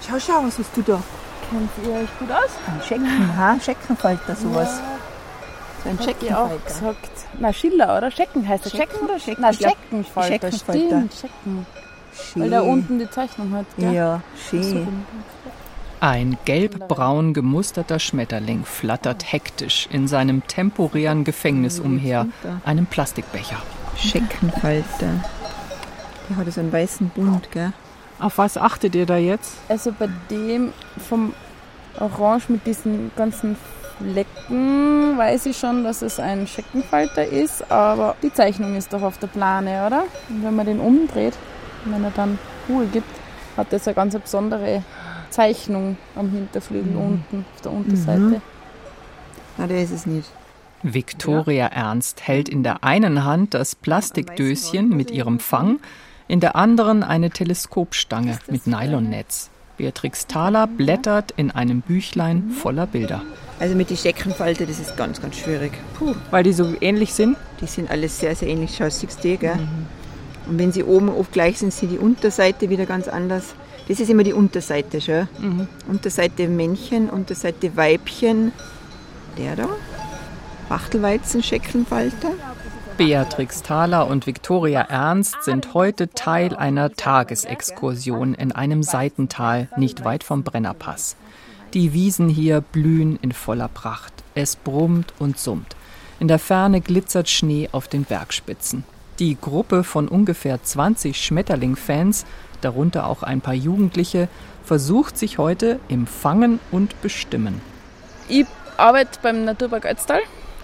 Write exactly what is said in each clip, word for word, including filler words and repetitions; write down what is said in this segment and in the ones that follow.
Schau, schau, was hast du da? Kennt ihr euch gut aus? Ein Schecken, ha? Scheckenfalter, sowas. Ja. So ein Scheckenfalter. Auch gesagt. Na, Schiller, oder? Schecken heißt das. Schecken, Schecken oder Schecken? Na, Scheckenfalter. Stimmt, Schecken. Schön. Weil da unten die Zeichnung hat, gell? Ja, schön. Ein gelb-braun gemusterter Schmetterling flattert hektisch in seinem temporären Gefängnis umher, einem Plastikbecher. Scheckenfalter. Der hat so einen weißen Bund, gell? Auf was achtet ihr da jetzt? Also bei dem vom Orange mit diesen ganzen Flecken weiß ich schon, dass es ein Scheckenfalter ist, aber die Zeichnung ist doch auf der Plane, oder? Und wenn man den umdreht, wenn er dann Ruhe gibt, hat das eine ganz besondere Zeichnung am Hinterflügel mhm. unten, auf der Unterseite. Mhm. Na, der ist es nicht. Viktoria Ernst hält in der einen Hand das Plastikdöschen mit ihrem Fang, in der anderen eine Teleskopstange mit Nylonnetz. Beatrix Thaler blättert in einem Büchlein voller Bilder. Also mit den Scheckenfalter, das ist ganz, ganz schwierig. Puh. Weil die so ähnlich sind? Die sind alles sehr, sehr ähnlich. Schau, siehst du, gell? Mhm. Und wenn sie oben oft gleich sind, sind die Unterseite wieder ganz anders. Das ist immer die Unterseite, schon. Mhm. Unterseite Männchen, Unterseite Weibchen. Der da, Wachtelweizen, Scheckenfalter. Beatrix Thaler und Viktoria Ernst sind heute Teil einer Tagesexkursion in einem Seitental nicht weit vom Brennerpass. Die Wiesen hier blühen in voller Pracht. Es brummt und summt. In der Ferne glitzert Schnee auf den Bergspitzen. Die Gruppe von ungefähr zwanzig Schmetterling-Fans, darunter auch ein paar Jugendliche, versucht sich heute im Fangen und Bestimmen. Ich arbeite beim Naturpark Ötztal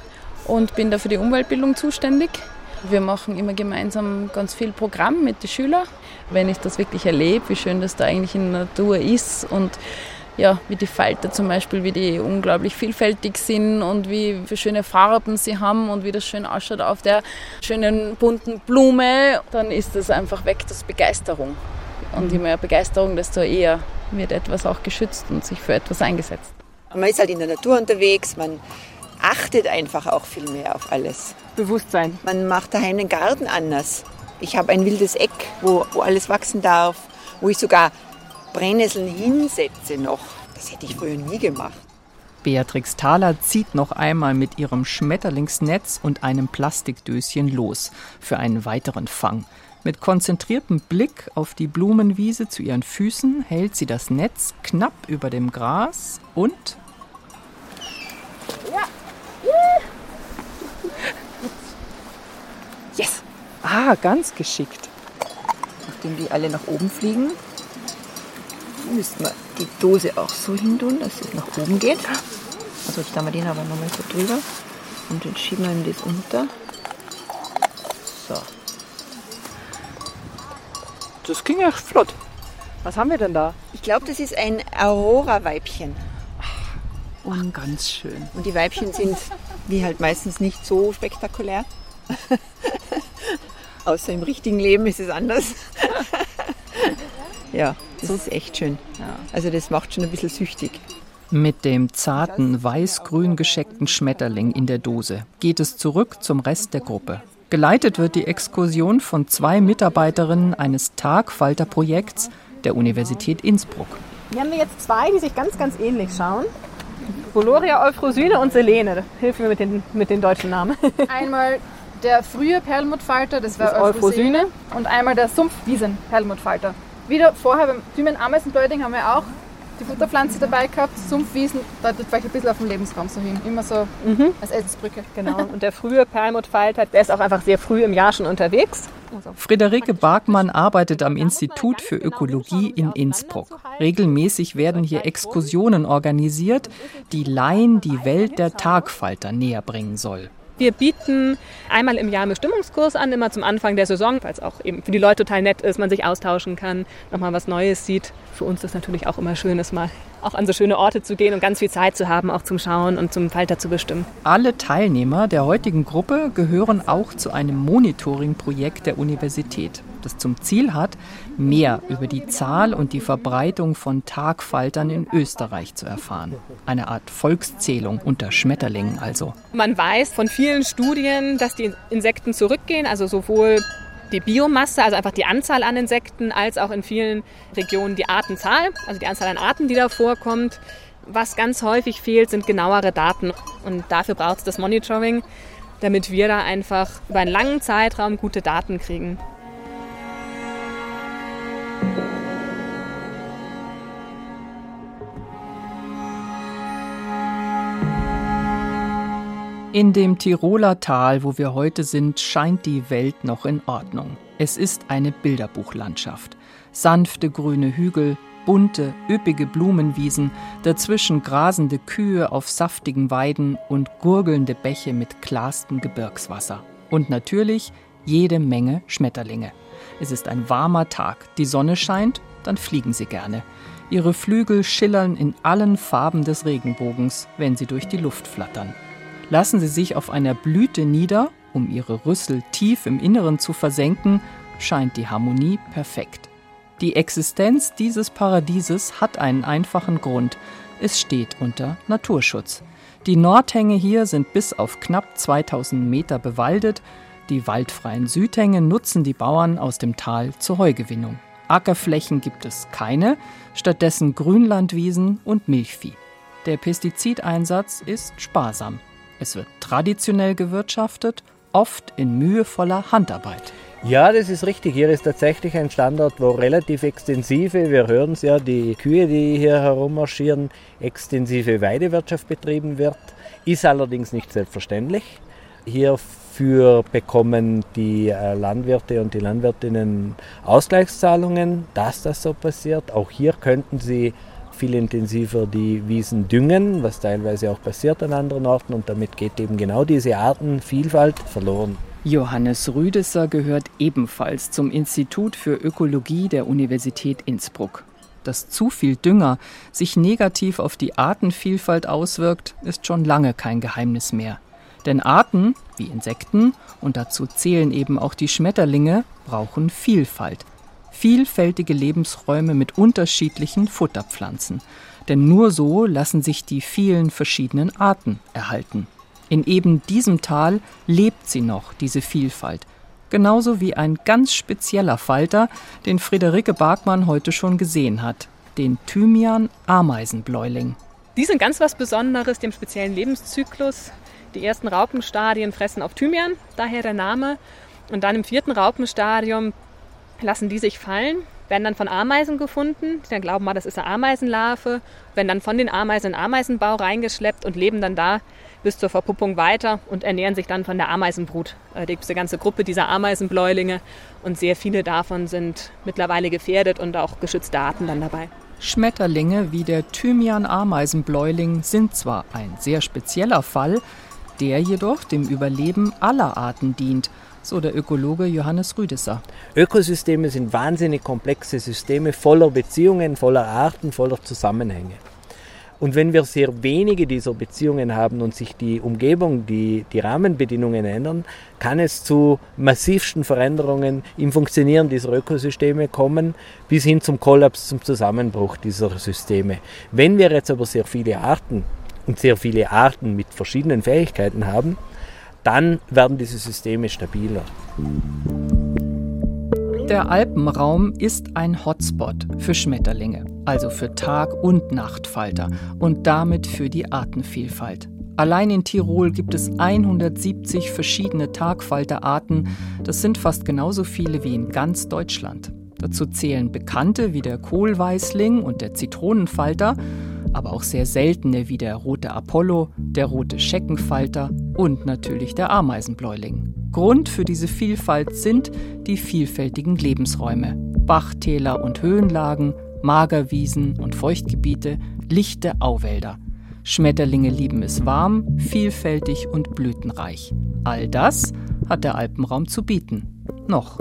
und bin da für die Umweltbildung zuständig. Wir machen immer gemeinsam ganz viel Programm mit den Schülern. Wenn ich das wirklich erlebe, wie schön das da eigentlich in der Natur ist und ja, wie die Falter zum Beispiel, wie die unglaublich vielfältig sind und wie für schöne Farben sie haben und wie das schön ausschaut auf der schönen bunten Blume, dann ist das einfach weg, das Begeisterung. Und je mehr Begeisterung, desto eher wird etwas auch geschützt und sich für etwas eingesetzt. Man ist halt in der Natur unterwegs, man achtet einfach auch viel mehr auf alles. Bewusstsein. Man macht daheim den Garten anders. Ich habe ein wildes Eck, wo, wo alles wachsen darf, wo ich sogar Brennnesseln hinsetze noch. Das hätte ich früher nie gemacht. Beatrix Thaler zieht noch einmal mit ihrem Schmetterlingsnetz und einem Plastikdöschen los für einen weiteren Fang. Mit konzentriertem Blick auf die Blumenwiese zu ihren Füßen hält sie das Netz knapp über dem Gras und... Ja. Yes! Ah, ganz geschickt. Nachdem die alle nach oben fliegen, müssen wir die Dose auch so hin tun, dass es nach oben geht. Also jetzt haben wir den aber nochmal so drüber. Und dann schieben wir ihm das unter. So. Das ging echt flott. Was haben wir denn da? Ich glaube, das ist ein Aurora-Weibchen. Und ganz schön. Und die Weibchen sind, wie halt meistens, nicht so spektakulär. Außer im richtigen Leben ist es anders. Ja, das ist echt schön. Also das macht schon ein bisschen süchtig. Mit dem zarten, weiß-grün gescheckten Schmetterling in der Dose geht es zurück zum Rest der Gruppe. Geleitet wird die Exkursion von zwei Mitarbeiterinnen eines Tagfalterprojekts der Universität Innsbruck. Hier haben wir jetzt zwei, die sich ganz, ganz ähnlich schauen. Gloria, Euphrosyne und Selene. Hilf mir mit den, mit den deutschen Namen. Einmal der frühe Perlmuttfalter, das war Euphrosyne. Und einmal der Sumpfwiesen-Perlmuttfalter. Wieder vorher beim Thymen-Ameisenbläuting haben wir auch die Futterpflanze dabei gehabt. Sumpfwiesen deutet vielleicht ein bisschen auf den Lebensraum so hin. Immer so mhm. als Essensbrücke. Genau. Und der frühe Perlmuttfalter, der ist auch einfach sehr früh im Jahr schon unterwegs. Friederike Bargmann arbeitet am Institut für Ökologie in Innsbruck. Regelmäßig werden hier Exkursionen organisiert, die Laien die Welt der Tagfalter näher bringen soll. Wir bieten einmal im Jahr einen Bestimmungskurs an, immer zum Anfang der Saison, weil es auch eben für die Leute total nett ist, man sich austauschen kann, nochmal was Neues sieht. Für uns ist natürlich auch immer schön, ist mal auch an so schöne Orte zu gehen und ganz viel Zeit zu haben, auch zum Schauen und zum Falter zu bestimmen. Alle Teilnehmer der heutigen Gruppe gehören auch zu einem Monitoring-Projekt der Universität, das zum Ziel hat, mehr über die Zahl und die Verbreitung von Tagfaltern in Österreich zu erfahren. Eine Art Volkszählung unter Schmetterlingen also. Man weiß von vielen Studien, dass die Insekten zurückgehen, also sowohl die Biomasse, also einfach die Anzahl an Insekten, als auch in vielen Regionen die Artenzahl, also die Anzahl an Arten, die da vorkommt. Was ganz häufig fehlt, sind genauere Daten. Und dafür braucht es das Monitoring, damit wir da einfach über einen langen Zeitraum gute Daten kriegen. In dem Tiroler Tal, wo wir heute sind, scheint die Welt noch in Ordnung. Es ist eine Bilderbuchlandschaft. Sanfte grüne Hügel, bunte, üppige Blumenwiesen, dazwischen grasende Kühe auf saftigen Weiden und gurgelnde Bäche mit klarstem Gebirgswasser. Und natürlich jede Menge Schmetterlinge. Es ist ein warmer Tag, die Sonne scheint, dann fliegen sie gerne. Ihre Flügel schillern in allen Farben des Regenbogens, wenn sie durch die Luft flattern. Lassen sie sich auf einer Blüte nieder, um ihre Rüssel tief im Inneren zu versenken, scheint die Harmonie perfekt. Die Existenz dieses Paradieses hat einen einfachen Grund. Es steht unter Naturschutz. Die Nordhänge hier sind bis auf knapp zweitausend Meter bewaldet. Die waldfreien Südhänge nutzen die Bauern aus dem Tal zur Heugewinnung. Ackerflächen gibt es keine, stattdessen Grünlandwiesen und Milchvieh. Der Pestizideinsatz ist sparsam. Es wird traditionell gewirtschaftet, oft in mühevoller Handarbeit. Ja, das ist richtig. Hier ist tatsächlich ein Standort, wo relativ extensive, wir hören es ja, die Kühe, die hier herummarschieren, extensive Weidewirtschaft betrieben wird. Ist allerdings nicht selbstverständlich. Hierfür bekommen die Landwirte und die Landwirtinnen Ausgleichszahlungen, dass das so passiert. Auch hier könnten sie viel intensiver die Wiesen düngen, was teilweise auch passiert an anderen Orten, und damit geht eben genau diese Artenvielfalt verloren. Johannes Rüdesser gehört ebenfalls zum Institut für Ökologie der Universität Innsbruck. Dass zu viel Dünger sich negativ auf die Artenvielfalt auswirkt, ist schon lange kein Geheimnis mehr. Denn Arten, wie Insekten, und dazu zählen eben auch die Schmetterlinge, brauchen Vielfalt. Vielfältige Lebensräume mit unterschiedlichen Futterpflanzen. Denn nur so lassen sich die vielen verschiedenen Arten erhalten. In eben diesem Tal lebt sie noch, diese Vielfalt. Genauso wie ein ganz spezieller Falter, den Friederike Bargmann heute schon gesehen hat, den Thymian-Ameisenbläuling. Die sind ganz was Besonderes, dem speziellen Lebenszyklus. Die ersten Raupenstadien fressen auf Thymian, daher der Name. Und dann im vierten Raupenstadium lassen die sich fallen, werden dann von Ameisen gefunden, die dann glauben, mal, das ist eine Ameisenlarve, werden dann von den Ameisen in den Ameisenbau reingeschleppt und leben dann da bis zur Verpuppung weiter und ernähren sich dann von der Ameisenbrut. Da gibt es eine ganze Gruppe dieser Ameisenbläulinge und sehr viele davon sind mittlerweile gefährdet und auch geschützte Arten dann dabei. Schmetterlinge wie der Thymian-Ameisenbläuling sind zwar ein sehr spezieller Fall, der jedoch dem Überleben aller Arten dient, so der Ökologe Johannes Rüdesser. Ökosysteme sind wahnsinnig komplexe Systeme voller Beziehungen, voller Arten, voller Zusammenhänge. Und wenn wir sehr wenige dieser Beziehungen haben und sich die Umgebung, die, die Rahmenbedingungen ändern, kann es zu massivsten Veränderungen im Funktionieren dieser Ökosysteme kommen, bis hin zum Kollaps, zum Zusammenbruch dieser Systeme. Wenn wir jetzt aber sehr viele Arten und sehr viele Arten mit verschiedenen Fähigkeiten haben, dann werden diese Systeme stabiler. Der Alpenraum ist ein Hotspot für Schmetterlinge, also für Tag- und Nachtfalter und damit für die Artenvielfalt. Allein in Tirol gibt es hundertsiebzig verschiedene Tagfalterarten. Das sind fast genauso viele wie in ganz Deutschland. Dazu zählen bekannte wie der Kohlweißling und der Zitronenfalter, aber auch sehr seltene wie der rote Apollo, der rote Scheckenfalter und natürlich der Ameisenbläuling. Grund für diese Vielfalt sind die vielfältigen Lebensräume. Bachtäler und Höhenlagen, Magerwiesen und Feuchtgebiete, lichte Auwälder. Schmetterlinge lieben es warm, vielfältig und blütenreich. All das hat der Alpenraum zu bieten. Noch.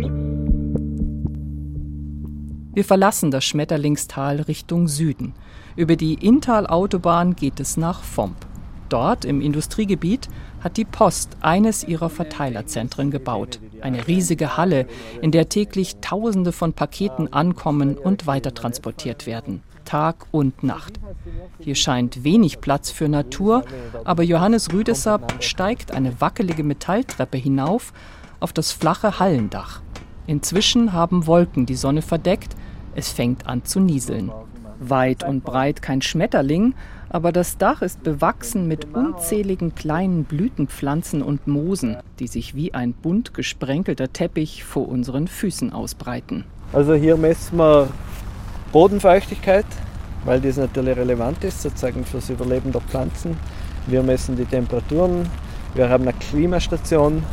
Wir verlassen das Schmetterlingstal Richtung Süden. Über die Inntal-Autobahn geht es nach Vomp. Dort im Industriegebiet hat die Post eines ihrer Verteilerzentren gebaut. Eine riesige Halle, in der täglich Tausende von Paketen ankommen und weitertransportiert werden. Tag und Nacht. Hier scheint wenig Platz für Natur, aber Johannes Rüdesser steigt eine wackelige Metalltreppe hinauf, auf das flache Hallendach. Inzwischen haben Wolken die Sonne verdeckt, es fängt an zu nieseln. Weit und breit kein Schmetterling, aber das Dach ist bewachsen mit unzähligen kleinen Blütenpflanzen und Moosen, die sich wie ein bunt gesprenkelter Teppich vor unseren Füßen ausbreiten. Also hier messen wir Bodenfeuchtigkeit, weil das natürlich relevant ist, sozusagen fürs Überleben der Pflanzen. Wir messen die Temperaturen, wir haben eine Klimastation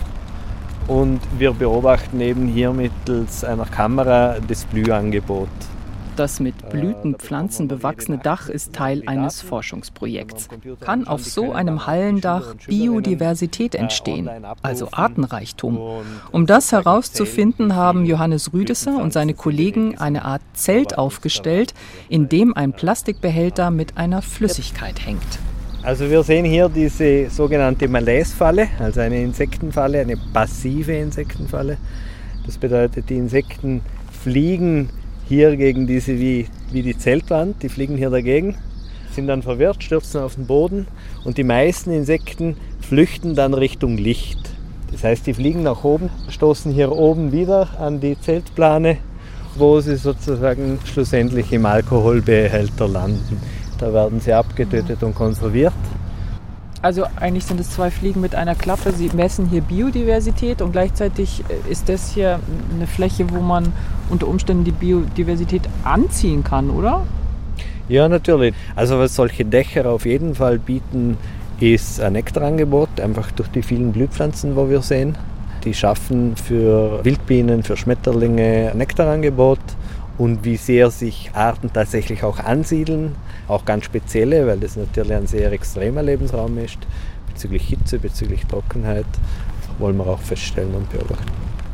und wir beobachten eben hier mittels einer Kamera das Blühangebot. Das mit Blütenpflanzen bewachsene Dach ist Teil eines Forschungsprojekts. Kann auf so einem Hallendach Biodiversität entstehen, also Artenreichtum? Um das herauszufinden, haben Johannes Rüdesser und seine Kollegen eine Art Zelt aufgestellt, in dem ein Plastikbehälter mit einer Flüssigkeit hängt. Also wir sehen hier diese sogenannte Malaise-Falle, also eine Insektenfalle, eine passive Insektenfalle. Das bedeutet, die Insekten fliegen hier gegen diese, wie, wie die Zeltwand, die fliegen hier dagegen, sind dann verwirrt, stürzen auf den Boden und die meisten Insekten flüchten dann Richtung Licht. Das heißt, die fliegen nach oben, stoßen hier oben wieder an die Zeltplane, wo sie sozusagen schlussendlich im Alkoholbehälter landen. Da werden sie abgetötet und konserviert. Also eigentlich sind es zwei Fliegen mit einer Klappe. Sie messen hier Biodiversität und gleichzeitig ist das hier eine Fläche, wo man unter Umständen die Biodiversität anziehen kann, oder? Ja, natürlich. Also was solche Dächer auf jeden Fall bieten, ist ein Nektarangebot, einfach durch die vielen Blühpflanzen, die wir sehen. Die schaffen für Wildbienen, für Schmetterlinge ein Nektarangebot. Und wie sehr sich Arten tatsächlich auch ansiedeln, auch ganz spezielle, weil das natürlich ein sehr extremer Lebensraum ist, bezüglich Hitze, bezüglich Trockenheit, wollen wir auch feststellen und beobachten.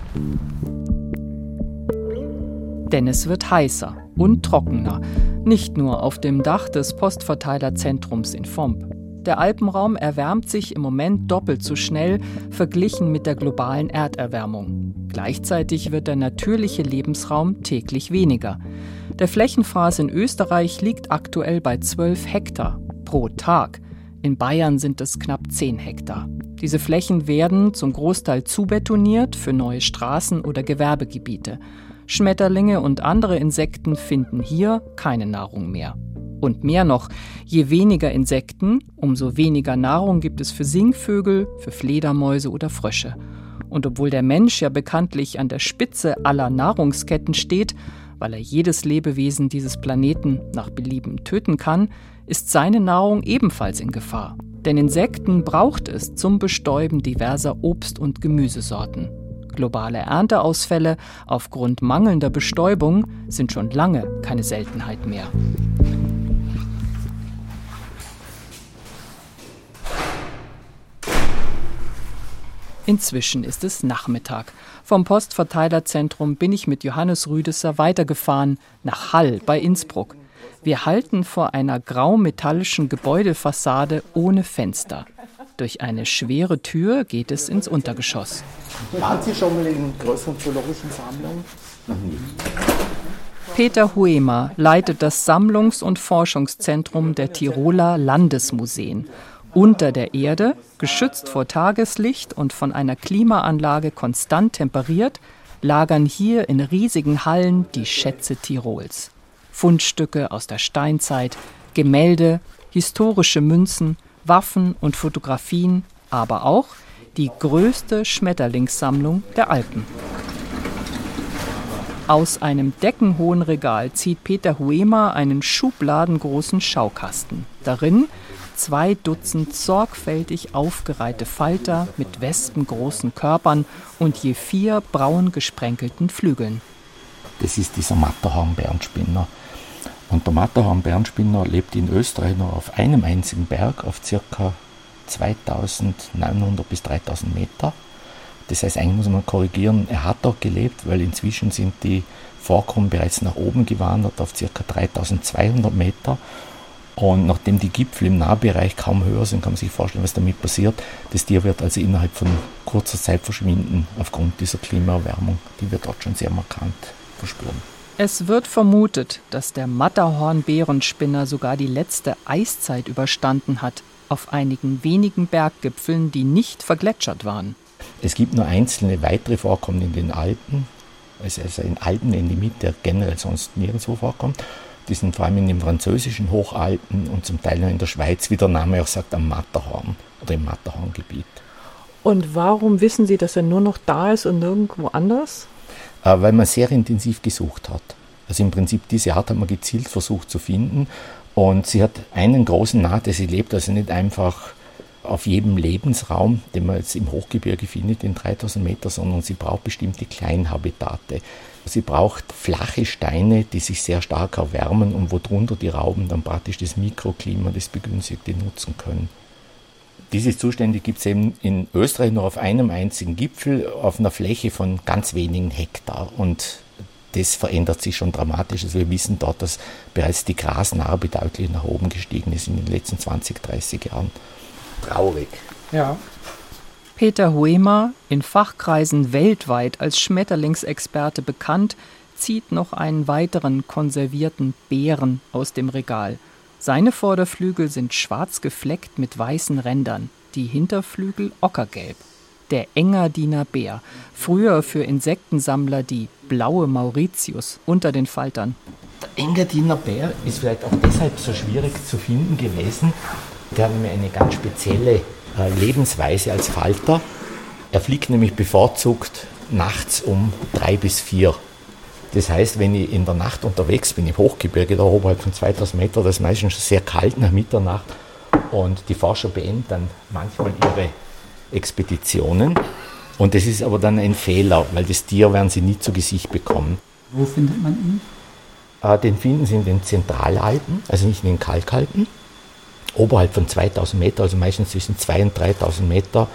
Denn es wird heißer und trockener, nicht nur auf dem Dach des Postverteilerzentrums in Vomp. Der Alpenraum erwärmt sich im Moment doppelt so schnell, verglichen mit der globalen Erderwärmung. Gleichzeitig wird der natürliche Lebensraum täglich weniger. Der Flächenfraß in Österreich liegt aktuell bei zwölf Hektar pro Tag. In Bayern sind es knapp zehn Hektar. Diese Flächen werden zum Großteil zubetoniert für neue Straßen oder Gewerbegebiete. Schmetterlinge und andere Insekten finden hier keine Nahrung mehr. Und mehr noch, je weniger Insekten, umso weniger Nahrung gibt es für Singvögel, für Fledermäuse oder Frösche. Und obwohl der Mensch ja bekanntlich an der Spitze aller Nahrungsketten steht, weil er jedes Lebewesen dieses Planeten nach Belieben töten kann, ist seine Nahrung ebenfalls in Gefahr. Denn Insekten braucht es zum Bestäuben diverser Obst- und Gemüsesorten. Globale Ernteausfälle aufgrund mangelnder Bestäubung sind schon lange keine Seltenheit mehr. Inzwischen ist es Nachmittag. Vom Postverteilerzentrum bin ich mit Johannes Rüdesser weitergefahren nach Hall bei Innsbruck. Wir halten vor einer graumetallischen Gebäudefassade ohne Fenster. Durch eine schwere Tür geht es ins Untergeschoss. Waren Sie schon mal in größeren zoologischen Sammlungen? Noch nie. Peter Huemer leitet das Sammlungs- und Forschungszentrum der Tiroler Landesmuseen. Unter der Erde, geschützt vor Tageslicht und von einer Klimaanlage konstant temperiert, lagern hier in riesigen Hallen die Schätze Tirols. Fundstücke aus der Steinzeit, Gemälde, historische Münzen, Waffen und Fotografien, aber auch die größte Schmetterlingssammlung der Alpen. Aus einem deckenhohen Regal zieht Peter Huemer einen schubladengroßen Schaukasten. Darin zwei Dutzend sorgfältig aufgereihte Falter mit wespengroßen Körpern und je vier braun gesprenkelten Flügeln. Das ist dieser Matterhorn-Bärenspinner. Und der Matterhorn-Bärenspinner lebt in Österreich nur auf einem einzigen Berg, auf ca. zweitausendneunhundert bis dreitausend Meter. Das heißt, eigentlich muss man korrigieren, er hat dort gelebt, weil inzwischen sind die Vorkommen bereits nach oben gewandert auf ca. dreitausendzweihundert Meter. Und nachdem die Gipfel im Nahbereich kaum höher sind, kann man sich vorstellen, was damit passiert. Das Tier wird also innerhalb von kurzer Zeit verschwinden, aufgrund dieser Klimaerwärmung, die wir dort schon sehr markant verspüren. Es wird vermutet, dass der Matterhorn-Bärenspinner sogar die letzte Eiszeit überstanden hat, auf einigen wenigen Berggipfeln, die nicht vergletschert waren. Es gibt nur einzelne weitere Vorkommen in den Alpen, also ein Alpenendemit, der generell sonst nirgendwo vorkommt. Die sind vor allem in den französischen Hochalpen und zum Teil noch in der Schweiz, wie der Name auch sagt, am Matterhorn oder im Matterhorngebiet. Und warum wissen Sie, dass er nur noch da ist und nirgendwo anders? Äh, weil man sehr intensiv gesucht hat. Also im Prinzip diese Art hat man gezielt versucht zu finden. Und sie hat einen großen Nachteil, sie lebt also nicht einfach auf jedem Lebensraum, den man jetzt im Hochgebirge findet, in dreitausend Meter, sondern sie braucht bestimmte Kleinhabitate. Sie braucht flache Steine, die sich sehr stark erwärmen und wo drunter die Raupen dann praktisch das Mikroklima, das Begünstigte nutzen können. Diese Zustände gibt es eben in Österreich nur auf einem einzigen Gipfel, auf einer Fläche von ganz wenigen Hektar. Und das verändert sich schon dramatisch. Also wir wissen dort, dass bereits die Grasnarbe deutlich nach oben gestiegen ist in den letzten zwanzig, dreißig Jahren. Traurig. Ja. Peter Huemer, in Fachkreisen weltweit als Schmetterlingsexperte bekannt, zieht noch einen weiteren konservierten Bären aus dem Regal. Seine Vorderflügel sind schwarz gefleckt mit weißen Rändern, die Hinterflügel ockergelb. Der Engadiner Bär, früher für Insektensammler die blaue Mauritius unter den Faltern. Der Engadiner Bär ist vielleicht auch deshalb so schwierig zu finden gewesen. Der hat nämlich eine ganz spezielle äh, Lebensweise als Falter. Er fliegt nämlich bevorzugt nachts um drei bis vier. Das heißt, wenn ich in der Nacht unterwegs bin, im Hochgebirge, da oberhalb von zweitausend Meter, das ist meistens schon sehr kalt nach Mitternacht. Und die Forscher beenden dann manchmal ihre Expeditionen. Und das ist aber dann ein Fehler, weil das Tier werden sie nie zu Gesicht bekommen. Wo findet man ihn? Äh, den finden sie in den Zentralalpen, also nicht in den Kalkalpen. Oberhalb von zweitausend Meter, also meistens zwischen zweitausend und dreitausend Meter.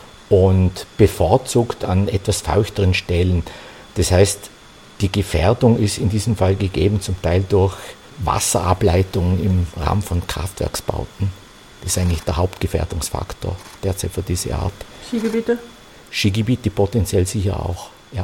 Und bevorzugt an etwas feuchteren Stellen. Das heißt, die Gefährdung ist in diesem Fall gegeben, zum Teil durch Wasserableitungen im Rahmen von Kraftwerksbauten. Das ist eigentlich der Hauptgefährdungsfaktor derzeit für diese Art. Skigebiete? Skigebiete potenziell sicher auch, ja.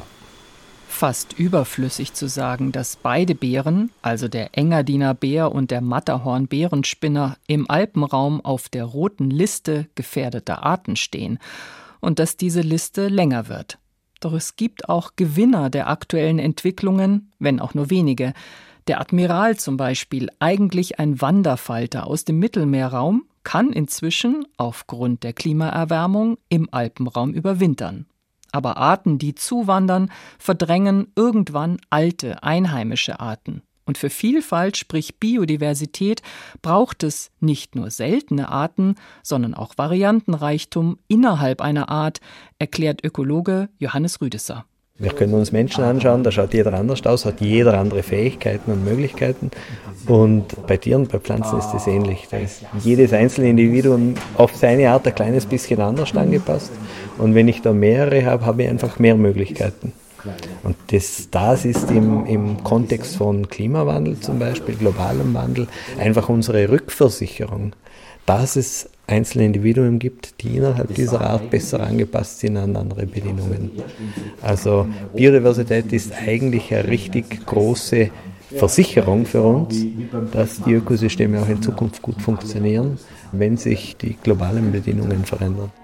Fast überflüssig zu sagen, dass beide Bären, also der Engadiner Bär und der Matterhorn-Bärenspinner, im Alpenraum auf der roten Liste gefährdeter Arten stehen und dass diese Liste länger wird. Doch es gibt auch Gewinner der aktuellen Entwicklungen, wenn auch nur wenige. Der Admiral zum Beispiel, eigentlich ein Wanderfalter aus dem Mittelmeerraum, kann inzwischen aufgrund der Klimaerwärmung im Alpenraum überwintern. Aber Arten, die zuwandern, verdrängen irgendwann alte, einheimische Arten. Und für Vielfalt, sprich Biodiversität, braucht es nicht nur seltene Arten, sondern auch Variantenreichtum innerhalb einer Art, erklärt Ökologe Johannes Rüdesser. Wir können uns Menschen anschauen, da schaut jeder anders aus, hat jeder andere Fähigkeiten und Möglichkeiten. Und bei Tieren, bei Pflanzen ist das ähnlich. Da ist jedes einzelne Individuum auf seine Art ein kleines bisschen anders angepasst. Und wenn ich da mehrere habe, habe ich einfach mehr Möglichkeiten. Und das, das ist im, im Kontext von Klimawandel zum Beispiel, globalem Wandel, einfach unsere Rückversicherung, dass es einzelne Individuen gibt, die innerhalb dieser Art besser angepasst sind an andere Bedingungen. Also Biodiversität ist eigentlich eine richtig große Versicherung für uns, dass die Ökosysteme auch in Zukunft gut funktionieren, wenn sich die globalen Bedingungen verändern.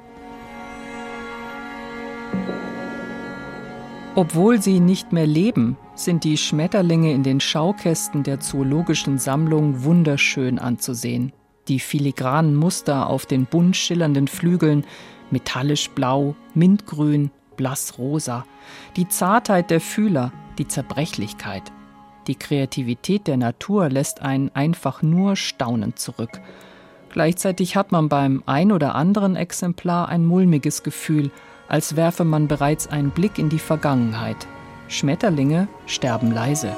Obwohl sie nicht mehr leben, sind die Schmetterlinge in den Schaukästen der Zoologischen Sammlung wunderschön anzusehen. Die filigranen Muster auf den bunt schillernden Flügeln, metallisch blau, mintgrün, blassrosa. Die Zartheit der Fühler, die Zerbrechlichkeit. Die Kreativität der Natur lässt einen einfach nur staunend zurück. Gleichzeitig hat man beim ein oder anderen Exemplar ein mulmiges Gefühl, als werfe man bereits einen Blick in die Vergangenheit. Schmetterlinge sterben leise.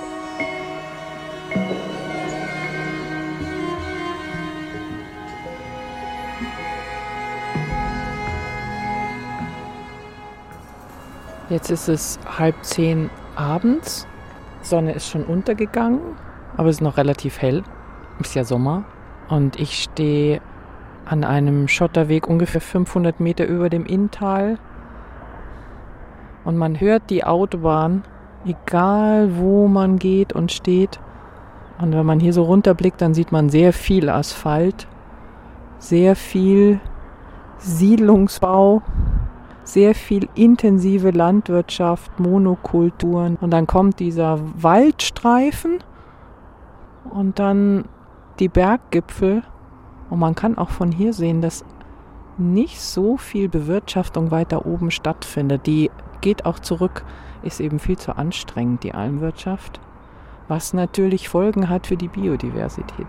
Jetzt ist es halb zehn abends. Die Sonne ist schon untergegangen, aber es ist noch relativ hell. Es ist ja Sommer. Und ich stehe an einem Schotterweg ungefähr fünfhundert Meter über dem Inntal. Und man hört die Autobahn, egal wo man geht und steht. Und wenn man hier so runterblickt, dann sieht man sehr viel Asphalt, sehr viel Siedlungsbau, sehr viel intensive Landwirtschaft, Monokulturen. Und dann kommt dieser Waldstreifen und dann die Berggipfel. Und man kann auch von hier sehen, dass nicht so viel Bewirtschaftung weiter oben stattfindet. Die geht auch zurück, ist eben viel zu anstrengend, die Almwirtschaft, was natürlich Folgen hat für die Biodiversität.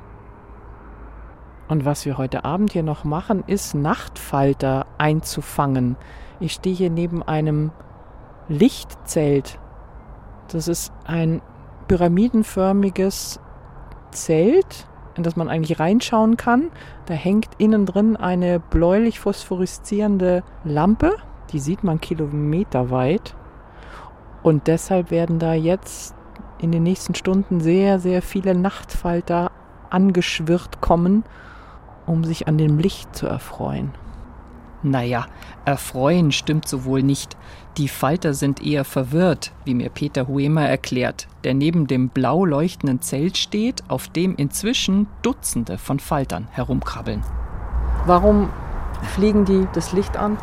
Und was wir heute Abend hier noch machen, ist Nachtfalter einzufangen. Ich stehe hier neben einem Lichtzelt. Das ist ein pyramidenförmiges Zelt, in das man eigentlich reinschauen kann. Da hängt innen drin eine bläulich phosphoreszierende Lampe. Die sieht man kilometerweit. Und deshalb werden da jetzt in den nächsten Stunden sehr, sehr viele Nachtfalter angeschwirrt kommen, um sich an dem Licht zu erfreuen. Naja, erfreuen stimmt so wohl nicht. Die Falter sind eher verwirrt, wie mir Peter Huemer erklärt, der neben dem blau leuchtenden Zelt steht, auf dem inzwischen Dutzende von Faltern herumkrabbeln. Warum fliegen die das Licht an?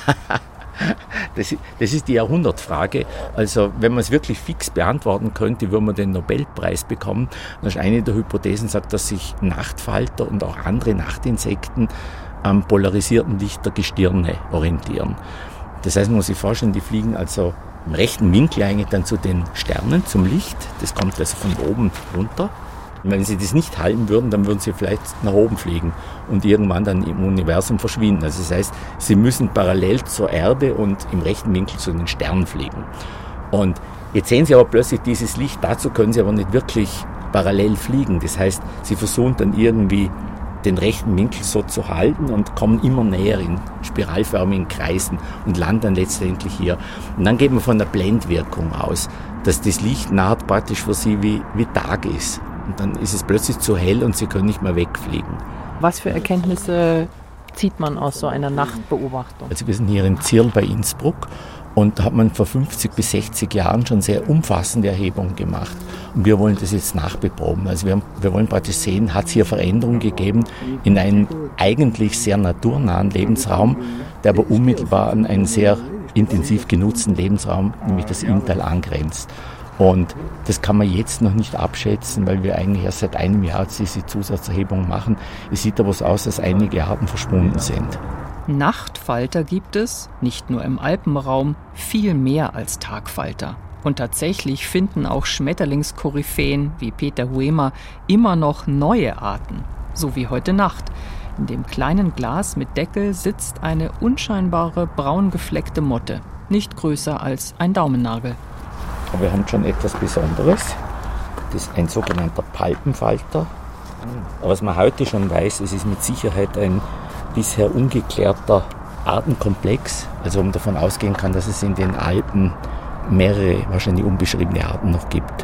Das, das ist die Jahrhundertfrage. Also wenn man es wirklich fix beantworten könnte, würde man den Nobelpreis bekommen. Das ist eine der Hypothesen, sagt, dass sich Nachtfalter und auch andere Nachtinsekten am polarisierten Licht der Gestirne orientieren. Das heißt, man muss sich vorstellen, die fliegen also im rechten Winkel eigentlich dann zu den Sternen, zum Licht. Das kommt also von oben runter. Und wenn sie das nicht halten würden, dann würden sie vielleicht nach oben fliegen und irgendwann dann im Universum verschwinden. Also das heißt, sie müssen parallel zur Erde und im rechten Winkel zu den Sternen fliegen. Und jetzt sehen sie aber plötzlich dieses Licht, dazu können sie aber nicht wirklich parallel fliegen. Das heißt, sie versuchen dann irgendwie den rechten Winkel so zu halten und kommen immer näher in spiralförmigen Kreisen und landen dann letztendlich hier. Und dann geht man von der Blendwirkung aus, dass das Licht nahe praktisch für sie wie, wie Tag ist. Und dann ist es plötzlich zu hell und sie können nicht mehr wegfliegen. Was für Erkenntnisse zieht man aus so einer Nachtbeobachtung? Also wir sind hier in Zirl bei Innsbruck und da hat man vor fünfzig bis sechzig Jahren schon sehr umfassende Erhebungen gemacht. Und wir wollen das jetzt nachbeproben. Also wir, haben, wir wollen praktisch sehen, hat es hier Veränderungen gegeben in einem eigentlich sehr naturnahen Lebensraum, der aber unmittelbar an einen sehr intensiv genutzten Lebensraum, nämlich das Inntal, angrenzt. Und das kann man jetzt noch nicht abschätzen, weil wir eigentlich erst seit einem Jahr diese Zusatzerhebung machen. Es sieht aber so aus, dass einige Arten verschwunden sind. Nachtfalter gibt es, nicht nur im Alpenraum, viel mehr als Tagfalter. Und tatsächlich finden auch Schmetterlingskoryphäen wie Peter Huemer immer noch neue Arten, so wie heute Nacht. In dem kleinen Glas mit Deckel sitzt eine unscheinbare braun gefleckte Motte, nicht größer als ein Daumennagel. Aber wir haben schon etwas Besonderes. Das ist ein sogenannter Palpenfalter. Aber was man heute schon weiß, es ist mit Sicherheit ein bisher ungeklärter Artenkomplex. Also man davon ausgehen kann, dass es in den Alpen mehrere wahrscheinlich unbeschriebene Arten noch gibt.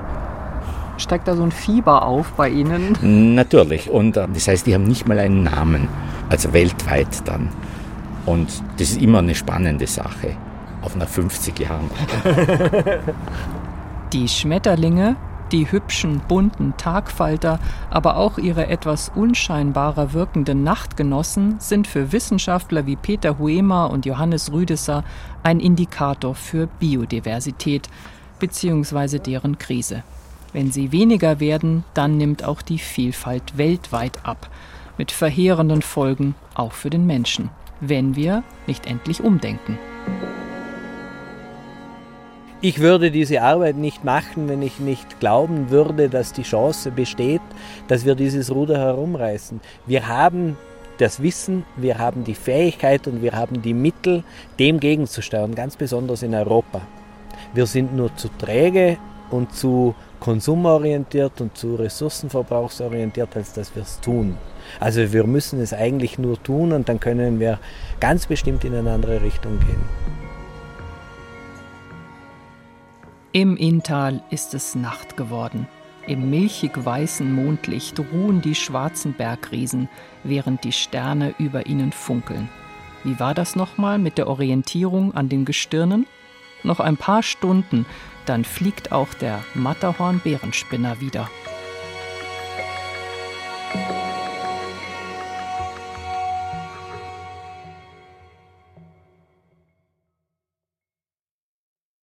Steigt da so ein Fieber auf bei Ihnen? Natürlich. Und das heißt, die haben nicht mal einen Namen. Also weltweit dann. Und das ist immer eine spannende Sache. Auf nach fünfzig Jahren. Die Schmetterlinge, die hübschen, bunten Tagfalter, aber auch ihre etwas unscheinbarer wirkenden Nachtgenossen sind für Wissenschaftler wie Peter Huemer und Johannes Rüdesser ein Indikator für Biodiversität bzw. deren Krise. Wenn sie weniger werden, dann nimmt auch die Vielfalt weltweit ab, mit verheerenden Folgen auch für den Menschen, wenn wir nicht endlich umdenken. Ich würde diese Arbeit nicht machen, wenn ich nicht glauben würde, dass die Chance besteht, dass wir dieses Ruder herumreißen. Wir haben das Wissen, wir haben die Fähigkeit und wir haben die Mittel, dem gegenzusteuern, ganz besonders in Europa. Wir sind nur zu träge und zu konsumorientiert und zu ressourcenverbrauchsorientiert, als dass wir es tun. Also wir müssen es eigentlich nur tun und dann können wir ganz bestimmt in eine andere Richtung gehen. Im Inntal ist es Nacht geworden. Im milchig weißen Mondlicht ruhen die schwarzen Bergriesen, während die Sterne über ihnen funkeln. Wie war das nochmal mit der Orientierung an den Gestirnen? Noch ein paar Stunden, dann fliegt auch der Matterhorn-Bärenspinner wieder.